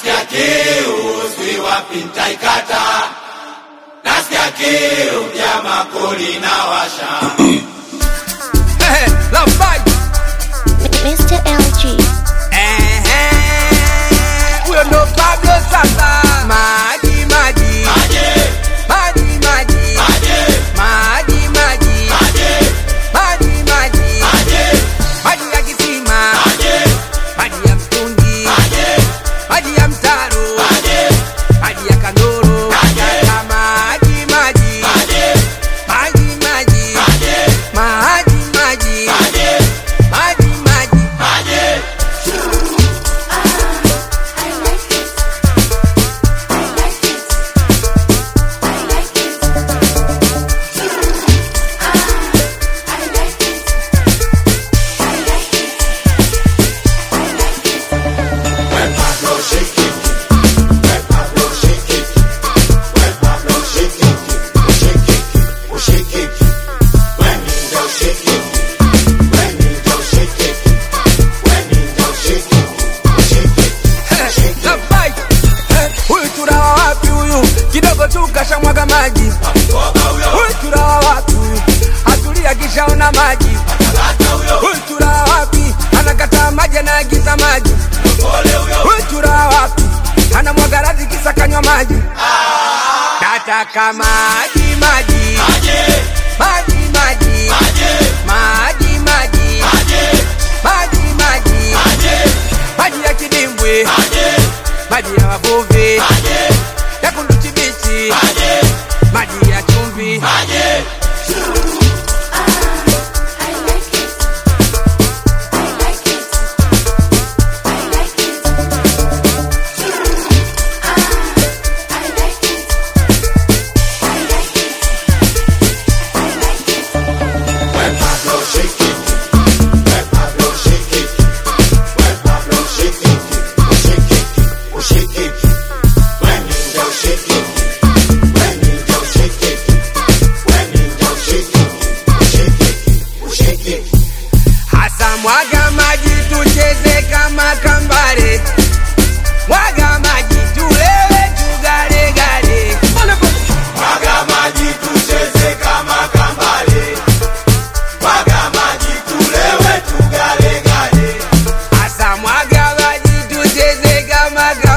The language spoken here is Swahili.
Nasikia kiu swi wapi nitaikata. Nasikia kiu ya makoli na washa. Love fight Mr. LG. Uyo ndo Pablo sasa. Maji maji Maji maji maji Maji maji maji Maji maji maji Maji maji ya kisima, Maji maji ya mtungi, Maji maji ya mtaro, Maji maji ya kandoro, Maji maji maji Maji maji maji maji maji maji maji. When Pablo shake it, when Pablo shake it, when Pablo shake it, shake it, shake it. When he don't shake it, when he don't shake it, when he don't shake it, shake it, shake it. Love fight. Huyu turawa wapi huyu? Kidogo tu kashamwaga maji. Koga huyo, Huyu turawa wapi huyu? Atulia kishaona maji. kata huyo, Huyu turawa wapi? Anakataa maji anaagiza maji. pole huyo. Huyu turawa wapi? Anamwaga radhi kisa kanywa maji. Nataka maji maji Maji, maji maji maji, maji maji maji, maji maji maji, maji ya kidimbwi, maji, maji ya wavuvi, maji, ya kunduchi bichi, maji, maji ya chumvi. maji. When Pablo shake it, when Pablo shake it, when Pablo shake it, shake it, shake it. When he don't shake it, when he don't shake it, when he don't shake it, shake it, shake it. Hasa mwaga maji tucheze kama kambare, mwaga maji tulewe tugale gale. Mwaga maji tucheze kama kambale, mwaga maji tulewe tugale gale. Hasa mwaga maji tucheze kama kambare.